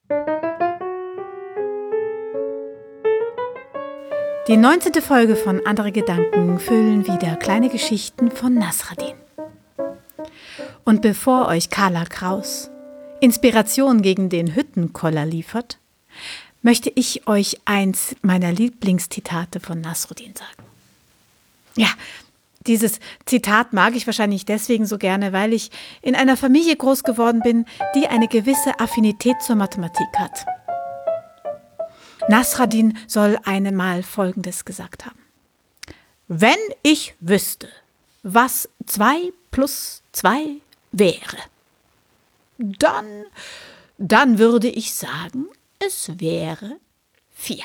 Die 19. Folge von Andere Gedanken füllen wieder kleine Geschichten von Nasraddin. Und bevor euch Carla Kraus Inspiration gegen den Hüttenkoller liefert, möchte ich euch eins meiner Lieblingszitate von Nasraddin sagen. Ja, dieses Zitat mag ich wahrscheinlich deswegen so gerne, weil ich in einer Familie groß geworden bin, die eine gewisse Affinität zur Mathematik hat. Nasraddin soll einmal Folgendes gesagt haben: Wenn ich wüsste, was 2 plus 2 wäre, dann würde ich sagen, es wäre 4.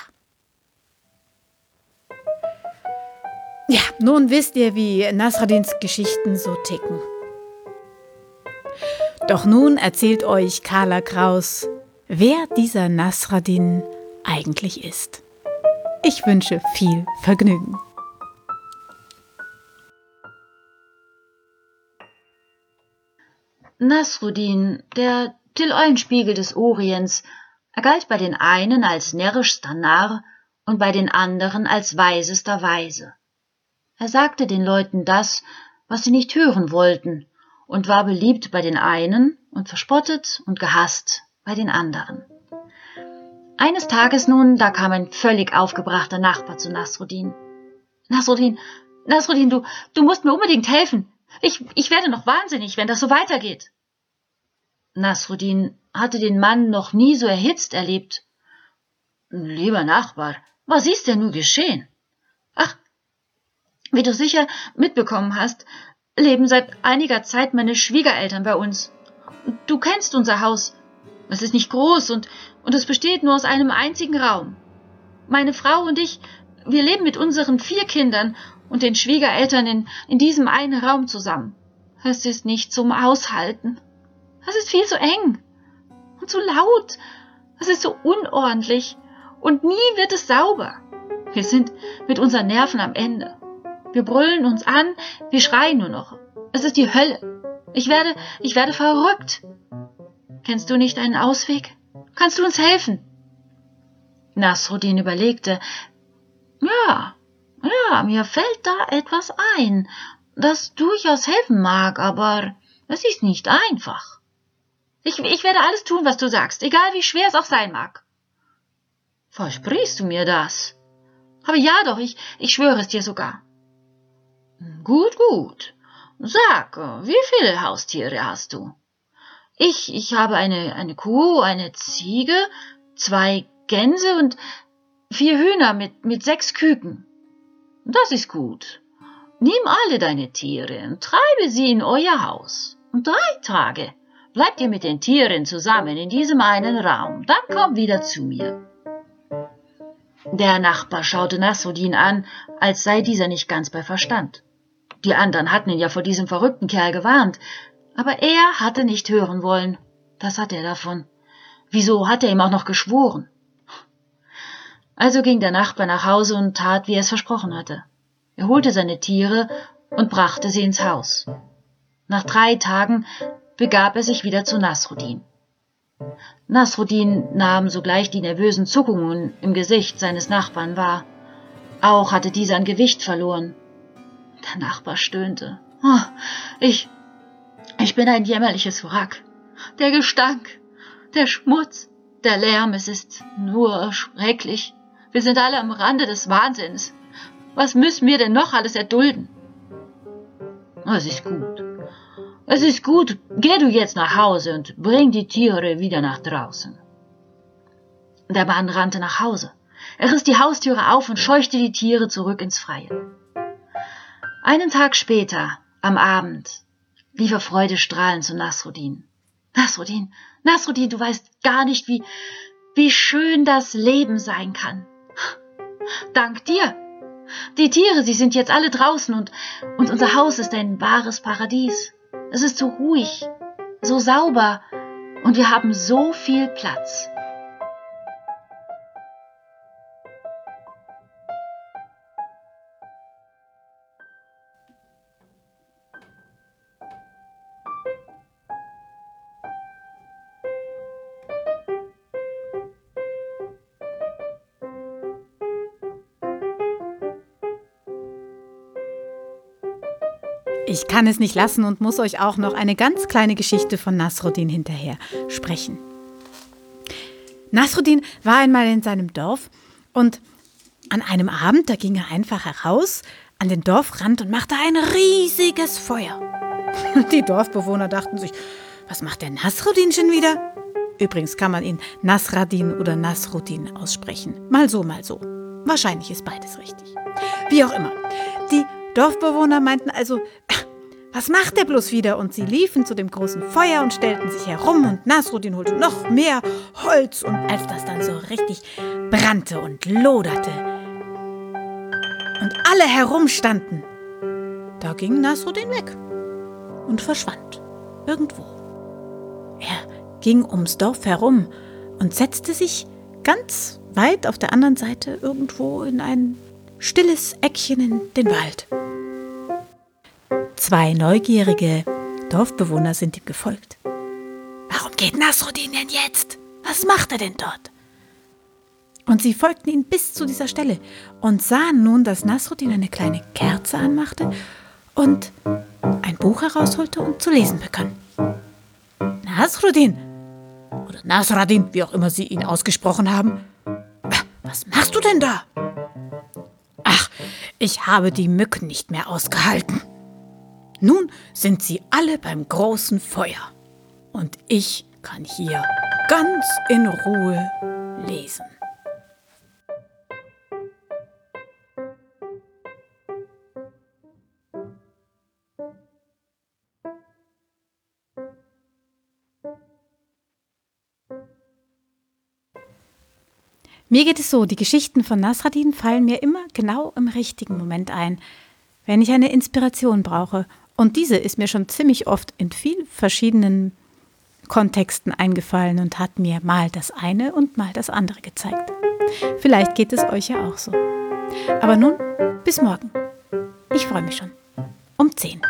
Ja, nun wisst ihr, wie Nasraddins Geschichten so ticken. Doch nun erzählt euch Carla Kraus, wer dieser Nasraddin eigentlich ist. Ich wünsche viel Vergnügen. Nasruddin, der Till-Eulenspiegel des Orients, er galt bei den einen als närrischster Narr und bei den anderen als weisester Weise. Er sagte den Leuten das, was sie nicht hören wollten, und war beliebt bei den einen und verspottet und gehasst bei den anderen. Eines Tages nun, da kam ein völlig aufgebrachter Nachbar zu Nasruddin. Nasruddin, du musst mir unbedingt helfen. Ich werde noch wahnsinnig, wenn das so weitergeht. Nasruddin hatte den Mann noch nie so erhitzt erlebt. Lieber Nachbar, was ist denn nun geschehen? Ach, wie du sicher mitbekommen hast, leben seit einiger Zeit meine Schwiegereltern bei uns. Du kennst unser Haus. Es ist nicht groß und es besteht nur aus einem einzigen Raum. Meine Frau und ich, wir leben mit unseren 4 Kindern und den Schwiegereltern in diesem einen Raum zusammen. Es ist nicht zum Aushalten. Es ist viel zu eng und zu laut. Es ist so unordentlich und nie wird es sauber. Wir sind mit unseren Nerven am Ende. Wir brüllen uns an, wir schreien nur noch. Es ist die Hölle. Ich werde verrückt. Kennst du nicht einen Ausweg? Kannst du uns helfen? Nasruddin überlegte. Ja, mir fällt da etwas ein, das durchaus helfen mag, aber es ist nicht einfach. Ich werde alles tun, was du sagst, egal wie schwer es auch sein mag. Versprichst du mir das? Aber ja doch, ich schwöre es dir sogar. Gut. Sag, wie viele Haustiere hast du? Ich habe eine Kuh, eine Ziege, 2 Gänse und 4 Hühner mit 6 Küken. Das ist gut. Nimm alle deine Tiere und treibe sie in euer Haus. Und 3 Tage bleibt ihr mit den Tieren zusammen in diesem einen Raum. Dann komm wieder zu mir. Der Nachbar schaute Nasruddin an, als sei dieser nicht ganz bei Verstand. Die anderen hatten ihn ja vor diesem verrückten Kerl gewarnt, aber er hatte nicht hören wollen. Das hat er davon. Wieso hat er ihm auch noch geschworen? Also ging der Nachbar nach Hause und tat, wie er es versprochen hatte. Er holte seine Tiere und brachte sie ins Haus. Nach 3 Tagen begab er sich wieder zu Nasruddin. Nasruddin nahm sogleich die nervösen Zuckungen im Gesicht seines Nachbarn wahr. Auch hatte dieser an Gewicht verloren. Der Nachbar stöhnte. Oh, ich bin ein jämmerliches Wrack. Der Gestank, der Schmutz, der Lärm, es ist nur schrecklich. Wir sind alle am Rande des Wahnsinns. Was müssen wir denn noch alles erdulden? Es ist gut. Geh du jetzt nach Hause und bring die Tiere wieder nach draußen. Der Mann rannte nach Hause. Er riss die Haustüre auf und scheuchte die Tiere zurück ins Freie. Einen Tag später, am Abend, lief er freudestrahlend zu Nasruddin. Nasruddin, du weißt gar nicht, wie schön das Leben sein kann. Dank dir. Die Tiere, sie sind jetzt alle draußen und unser Haus ist ein wahres Paradies. Es ist so ruhig, so sauber und wir haben so viel Platz. ich kann es nicht lassen und muss euch auch noch eine ganz kleine Geschichte von Nasruddin hinterher sprechen. Nasruddin war einmal in seinem Dorf und an einem Abend, da ging er einfach heraus an den Dorfrand und machte ein riesiges Feuer. Die Dorfbewohner dachten sich, was macht der Nasruddin schon wieder? Übrigens kann man ihn Nasradin oder Nasruddin aussprechen. Mal so, mal so. Wahrscheinlich ist beides richtig. Wie auch immer. Die Dorfbewohner meinten also, was macht der bloß wieder? Und sie liefen zu dem großen Feuer und stellten sich herum und Nasruddin holte noch mehr Holz. Und als das dann so richtig brannte und loderte und alle herumstanden, da ging Nasruddin weg und verschwand irgendwo. Er ging ums Dorf herum und setzte sich ganz weit auf der anderen Seite irgendwo in ein stilles Eckchen in den Wald. 2 neugierige Dorfbewohner sind ihm gefolgt. Warum geht Nasruddin denn jetzt? Was macht er denn dort? Und sie folgten ihm bis zu dieser Stelle und sahen nun, dass Nasruddin eine kleine Kerze anmachte und ein Buch herausholte und zu lesen begann. Nasruddin oder Nasradin, wie auch immer sie ihn ausgesprochen haben. Was machst du denn da? Ach, ich habe die Mücken nicht mehr ausgehalten. Nun sind sie alle beim großen Feuer und ich kann hier ganz in Ruhe lesen. Mir geht es so, die Geschichten von Nasradin fallen mir immer genau im richtigen Moment ein, wenn ich eine Inspiration brauche. Und diese ist mir schon ziemlich oft in vielen verschiedenen Kontexten eingefallen und hat mir mal das eine und mal das andere gezeigt. Vielleicht geht es euch ja auch so. Aber nun, bis morgen. Ich freue mich schon. Um 10.